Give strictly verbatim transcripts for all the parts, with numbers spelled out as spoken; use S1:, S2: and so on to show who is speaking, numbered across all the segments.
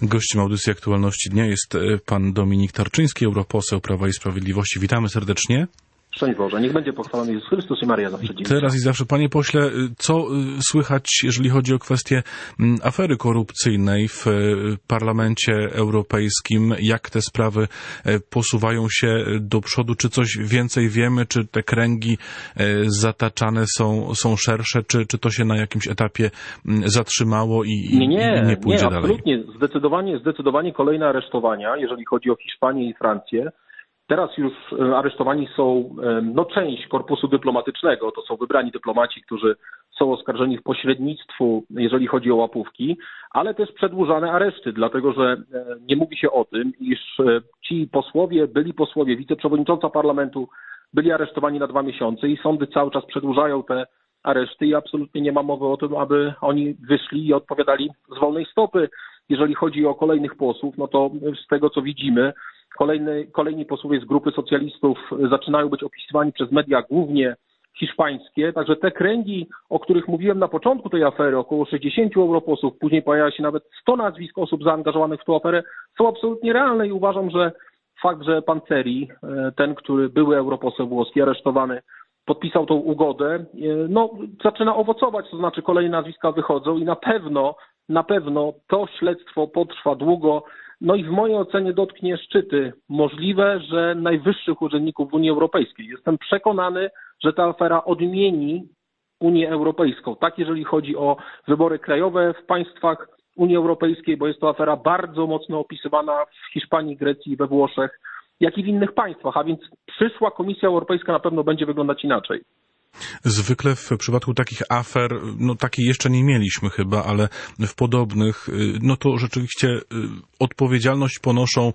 S1: Gościem audycji Aktualności Dnia jest pan Dominik Tarczyński, europoseł Prawa i Sprawiedliwości. Witamy serdecznie.
S2: Szczęść Boże, niech będzie pochwalony Jezus Chrystus i Maria zawsze dziś.
S1: Teraz i zawsze, panie pośle, co słychać, jeżeli chodzi o kwestię afery korupcyjnej w Parlamencie Europejskim? Jak te sprawy posuwają się do przodu? Czy coś więcej wiemy? Czy te kręgi zataczane są, są szersze? Czy, czy to się na jakimś etapie zatrzymało i nie, nie, i nie pójdzie
S2: nie,
S1: dalej?
S2: Absolutnie. Zdecydowanie, zdecydowanie kolejne aresztowania, jeżeli chodzi o Hiszpanię i Francję. Teraz już aresztowani są no, część korpusu dyplomatycznego, to są wybrani dyplomaci, którzy są oskarżeni w pośrednictwu, jeżeli chodzi o łapówki, ale też przedłużane areszty, dlatego że nie mówi się o tym, iż ci posłowie, byli posłowie, wiceprzewodnicząca parlamentu byli aresztowani na dwa miesiące i sądy cały czas przedłużają te areszty i absolutnie nie ma mowy o tym, aby oni wyszli i odpowiadali z wolnej stopy. Jeżeli chodzi o kolejnych posłów, no to z tego co widzimy, Kolejny, kolejni posłowie z grupy socjalistów zaczynają być opisywani przez media głównie hiszpańskie, także te kręgi, o których mówiłem na początku tej afery, około sześćdziesięciu europosłów, później pojawia się nawet sto nazwisk osób zaangażowanych w tę aferę, są absolutnie realne i uważam, że fakt, że pan Ceri, ten, który były europoseł włoski, aresztowany, podpisał tą ugodę, no zaczyna owocować, to znaczy kolejne nazwiska wychodzą i na pewno, na pewno to śledztwo potrwa długo. No i w mojej ocenie dotknie szczyty. Możliwe, że najwyższych urzędników w Unii Europejskiej. Jestem przekonany, że ta afera odmieni Unię Europejską. Tak, jeżeli chodzi o wybory krajowe w państwach Unii Europejskiej, bo jest to afera bardzo mocno opisywana w Hiszpanii, Grecji i we Włoszech, jak i w innych państwach. A więc przyszła Komisja Europejska na pewno będzie wyglądać inaczej.
S1: Zwykle w przypadku takich afer, no takiej jeszcze nie mieliśmy chyba, ale w podobnych, no to rzeczywiście odpowiedzialność ponoszą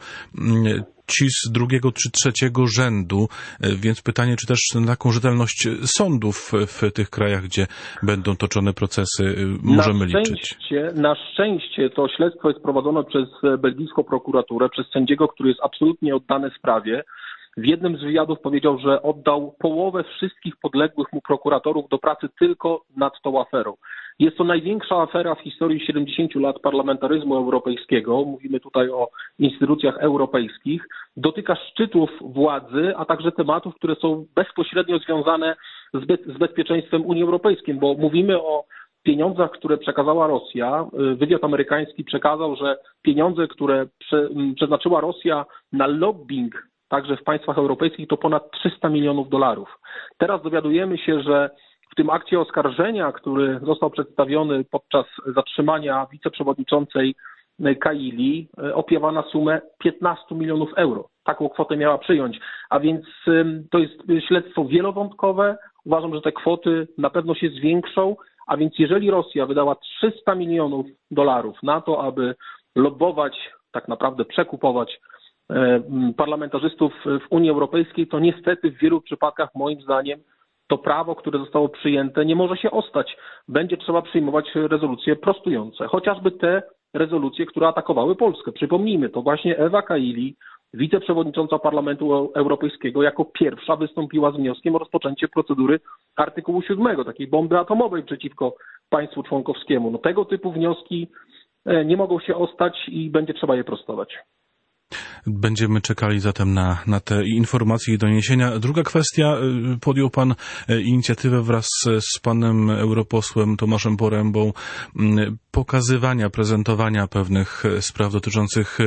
S1: ci z drugiego czy trzeciego rzędu, więc pytanie, czy też na taką rzetelność sądów w tych krajach, gdzie będą toczone procesy, możemy
S2: na
S1: liczyć?
S2: Na szczęście to śledztwo jest prowadzone przez belgijską prokuraturę, przez sędziego, który jest absolutnie oddany sprawie. W jednym z wywiadów powiedział, że oddał połowę wszystkich podległych mu prokuratorów do pracy tylko nad tą aferą. Jest to największa afera w historii siedemdziesięciu lat parlamentaryzmu europejskiego. Mówimy tutaj o instytucjach europejskich. Dotyka szczytów władzy, a także tematów, które są bezpośrednio związane z, be- z bezpieczeństwem Unii Europejskiej, bo mówimy o pieniądzach, które przekazała Rosja. Wywiad amerykański przekazał, że pieniądze, które prze- przeznaczyła Rosja na lobbying także w państwach europejskich, to ponad trzysta milionów dolarów. Teraz dowiadujemy się, że w tym akcie oskarżenia, który został przedstawiony podczas zatrzymania wiceprzewodniczącej Kaili, opiewa na sumę piętnaście milionów euro. Taką kwotę miała przyjąć. A więc to jest śledztwo wielowątkowe. Uważam, że te kwoty na pewno się zwiększą. A więc jeżeli Rosja wydała trzysta milionów dolarów na to, aby lobbować, tak naprawdę przekupować parlamentarzystów w Unii Europejskiej, to niestety w wielu przypadkach, moim zdaniem, to prawo, które zostało przyjęte, nie może się ostać. Będzie trzeba przyjmować rezolucje prostujące. Chociażby te rezolucje, które atakowały Polskę. Przypomnijmy, to właśnie Ewa Kaili, wiceprzewodnicząca Parlamentu Europejskiego, jako pierwsza wystąpiła z wnioskiem o rozpoczęcie procedury artykułu siódmego, takiej bomby atomowej przeciwko państwu członkowskiemu. No, tego typu wnioski nie mogą się ostać i będzie trzeba je prostować.
S1: Będziemy czekali zatem na, na te informacje i doniesienia. Druga kwestia, podjął pan inicjatywę wraz z panem europosłem Tomaszem Porębą pokazywania, prezentowania pewnych spraw dotyczących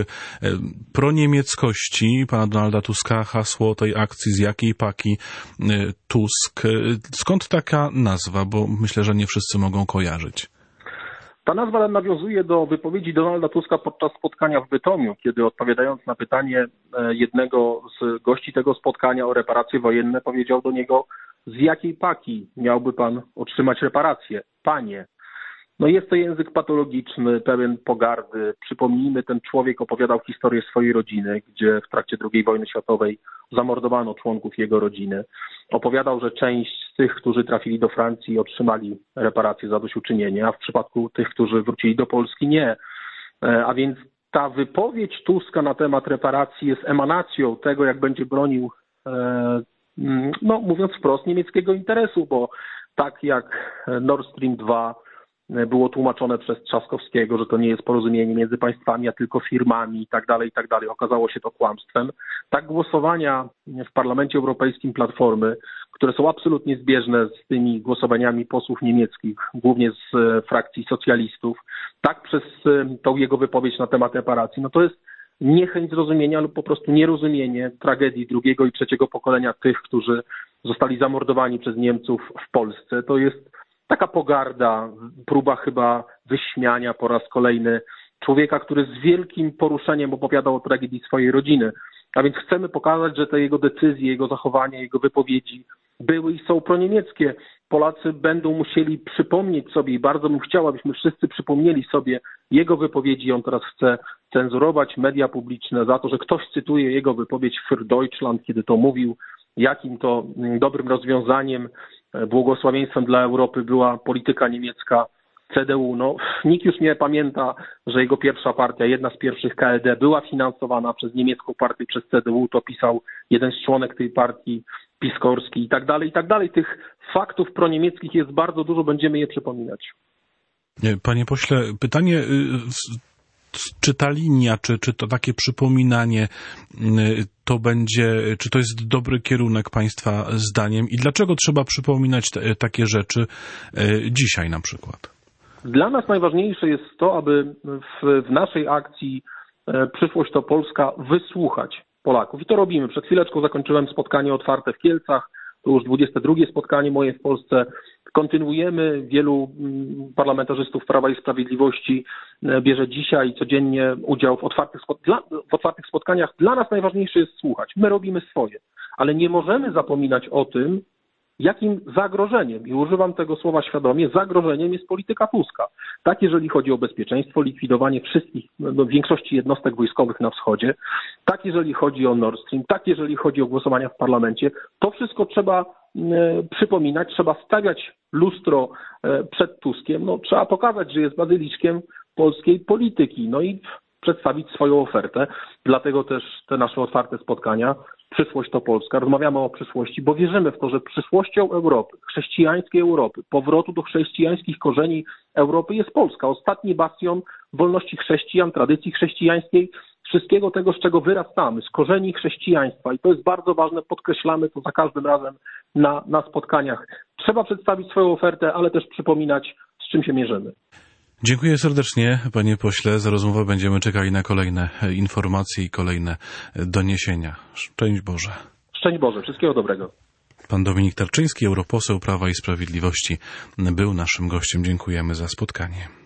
S1: proniemieckości pana Donalda Tuska. Hasło tej akcji, z jakiej paki Tusk. Skąd taka nazwa? Bo myślę, że nie wszyscy mogą kojarzyć.
S2: Ta nazwa nawiązuje do wypowiedzi Donalda Tuska podczas spotkania w Bytomiu, kiedy odpowiadając na pytanie jednego z gości tego spotkania o reparacje wojenne, powiedział do niego: z jakiej paki miałby pan otrzymać reparacje? Panie. No jest to język patologiczny, pełen pogardy. Przypomnijmy, ten człowiek opowiadał historię swojej rodziny, gdzie w trakcie drugiej wojny światowej zamordowano członków jego rodziny. Opowiadał, że część z tych, którzy trafili do Francji, otrzymali reparacje, zadośćuczynienie, a w przypadku tych, którzy wrócili do Polski, nie. A więc ta wypowiedź Tuska na temat reparacji jest emanacją tego, jak będzie bronił, no mówiąc wprost, niemieckiego interesu, bo tak jak Nord Stream dwa, było tłumaczone przez Trzaskowskiego, że to nie jest porozumienie między państwami, a tylko firmami i tak dalej, i tak dalej. Okazało się to kłamstwem. Tak głosowania w Parlamencie Europejskim Platformy, które są absolutnie zbieżne z tymi głosowaniami posłów niemieckich, głównie z frakcji socjalistów, tak przez tą jego wypowiedź na temat reparacji, no to jest niechęć zrozumienia lub po prostu nierozumienie tragedii drugiego i trzeciego pokolenia tych, którzy zostali zamordowani przez Niemców w Polsce. To jest taka pogarda, próba chyba wyśmiania po raz kolejny człowieka, który z wielkim poruszeniem opowiadał o tragedii swojej rodziny. A więc chcemy pokazać, że te jego decyzje, jego zachowania, jego wypowiedzi były i są proniemieckie. Polacy będą musieli przypomnieć sobie i bardzo bym chciał, abyśmy wszyscy przypomnieli sobie jego wypowiedzi. On teraz chce cenzurować media publiczne za to, że ktoś cytuje jego wypowiedź für Deutschland, kiedy to mówił, jakim to dobrym rozwiązaniem, błogosławieństwem dla Europy była polityka niemiecka C D U. No, nikt już nie pamięta, że jego pierwsza partia, jedna z pierwszych K L D, była finansowana przez niemiecką partię, przez C D U. To pisał jeden z członek tej partii, Piskorski i tak dalej, i tak dalej. Tych faktów proniemieckich jest bardzo dużo, będziemy je przypominać.
S1: Panie pośle, pytanie, czy ta linia, czy, czy to takie przypominanie to będzie, czy to jest dobry kierunek Państwa zdaniem i dlaczego trzeba przypominać te, takie rzeczy dzisiaj na przykład?
S2: Dla nas najważniejsze jest to, aby w, w naszej akcji Przyszłość to Polska wysłuchać Polaków. I to robimy. Przed chwileczką zakończyłem spotkanie otwarte w Kielcach. To już dwudzieste drugie spotkanie moje w Polsce. Kontynuujemy. Wielu parlamentarzystów Prawa i Sprawiedliwości bierze dzisiaj codziennie udział w otwartych, w otwartych spotkaniach. Dla nas najważniejsze jest słuchać. My robimy swoje, ale nie możemy zapominać o tym, jakim zagrożeniem, i używam tego słowa świadomie, zagrożeniem jest polityka Tuska. Tak jeżeli chodzi o bezpieczeństwo, likwidowanie wszystkich, no, większości jednostek wojskowych na wschodzie, tak jeżeli chodzi o Nord Stream, tak jeżeli chodzi o głosowania w parlamencie, to wszystko trzeba e, przypominać, trzeba stawiać lustro e, przed Tuskiem, no, trzeba pokazać, że jest bazyliczkiem polskiej polityki, no i przedstawić swoją ofertę. Dlatego też te nasze otwarte spotkania, Przyszłość to Polska. Rozmawiamy o przyszłości, bo wierzymy w to, że przyszłością Europy, chrześcijańskiej Europy, powrotu do chrześcijańskich korzeni Europy jest Polska. Ostatni bastion wolności chrześcijan, tradycji chrześcijańskiej, wszystkiego tego, z czego wyrastamy, z korzeni chrześcijaństwa. I to jest bardzo ważne, podkreślamy to za każdym razem na, na spotkaniach. Trzeba przedstawić swoją ofertę, ale też przypominać, z czym się mierzymy.
S1: Dziękuję serdecznie, panie pośle, za rozmowę. Będziemy czekali na kolejne informacje i kolejne doniesienia. Szczęść Boże.
S2: Szczęść Boże. Wszystkiego dobrego.
S1: Pan Dominik Tarczyński, europoseł Prawa i Sprawiedliwości, był naszym gościem. Dziękujemy za spotkanie.